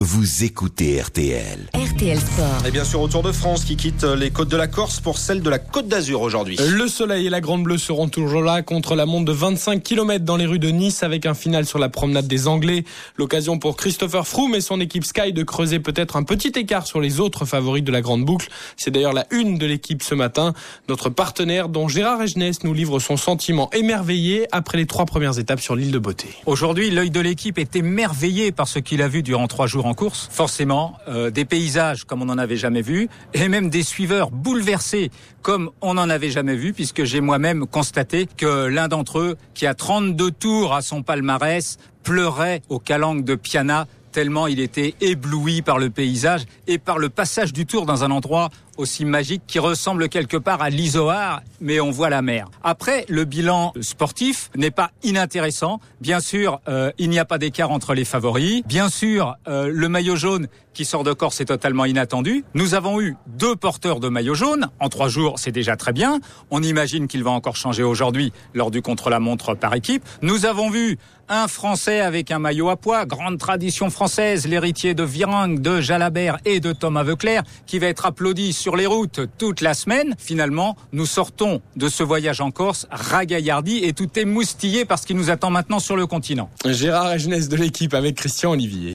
Vous écoutez RTL. RTL Sport. Et bien sûr, au Tour de France qui quitte les côtes de la Corse pour celle de la Côte d'Azur aujourd'hui. Le Soleil et la Grande Bleue seront toujours là contre la montre de 25 km dans les rues de Nice avec un final sur la promenade des Anglais. L'occasion pour Christopher Froome et son équipe Sky de creuser peut-être un petit écart sur les autres favoris de la Grande Boucle. C'est d'ailleurs la une de l'équipe ce matin. Notre partenaire dont Gérard Egenès nous livre son sentiment émerveillé après les 3 premières étapes sur l'île de Beauté. Aujourd'hui, l'œil de l'équipe est émerveillé par ce qu'il a vu durant 3 jours en course. Forcément, des paysages comme on n'en avait jamais vu et même des suiveurs bouleversés comme on n'en avait jamais vu, puisque j'ai moi-même constaté que l'un d'entre eux, qui a 32 tours à son palmarès, pleurait aux calanques de Piana tellement il était ébloui par le paysage et par le passage du tour dans un endroit aussi magique qui ressemble quelque part à l'Izoard, mais on voit la mer. Après, le bilan sportif n'est pas inintéressant. Bien sûr, il n'y a pas d'écart entre les favoris. Bien sûr, le maillot jaune qui sort de Corse est totalement inattendu. Nous avons eu 2 porteurs de maillot jaune. En 3 jours, c'est déjà très bien. On imagine qu'il va encore changer aujourd'hui lors du contre-la-montre par équipe. Nous avons vu un Français avec un maillot à pois, grande tradition française, l'héritier de Virenque, de Jalabert et de Thomas Voeckler, qui va être applaudi sur les routes toute la semaine. Finalement, nous sortons de ce voyage en Corse ragaillardi et tout émoustillé par ce qui nous attend maintenant sur le continent. Gérard Egenès de l'équipe avec Christian Olivier.